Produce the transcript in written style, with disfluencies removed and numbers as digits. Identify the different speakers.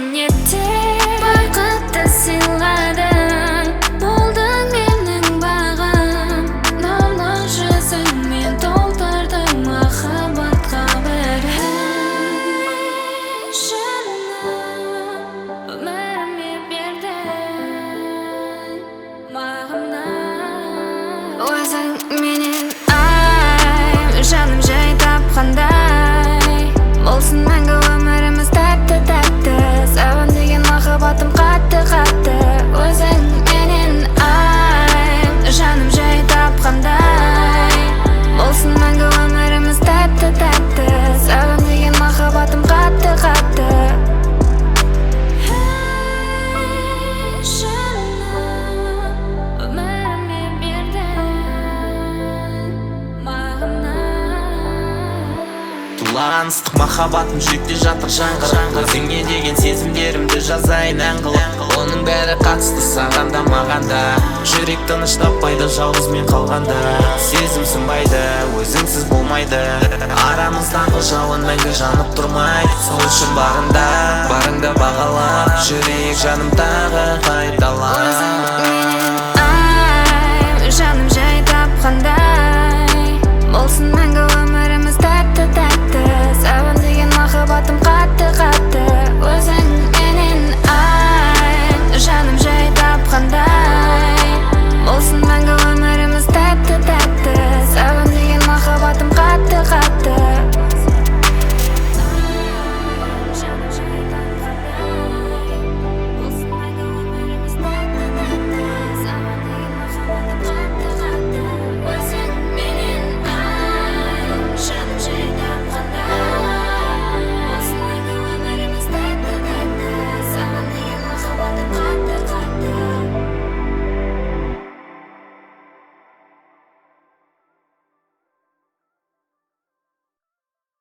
Speaker 1: yetti baqatda siylading bo'lding mening bag'im nollar yüzingmen to'ldirding muhabbatga umrimga berding bag'imni o'zing mening жаным жай тапқандай болсын мәңгі өміріміз тәтті саған деген махаббатым қатты өзің менен жаным жай тапқандай болсын мәңгі өміріміз тәтті саған деген махаббатым қатты
Speaker 2: Тулаған ыстық махаббатым жүректе жатыр жаңғыр Өзіңе деген сезімдерімді жазайын ән қылып Оның бәрі қатысты саған да маған да Жүрек тыныш таппайды жалғыз мен қалғанда Сезім сынбайды, өзіңсіз болмайды Арамыздағы жалын мәңгі жанып тұрмайды Сол үшін барыңда бағалап Жүрек жаным тағы қайталап
Speaker 1: жаным жай тапқандай болсын мәңгі өміріміз тәтті саған деген махаббатым қатты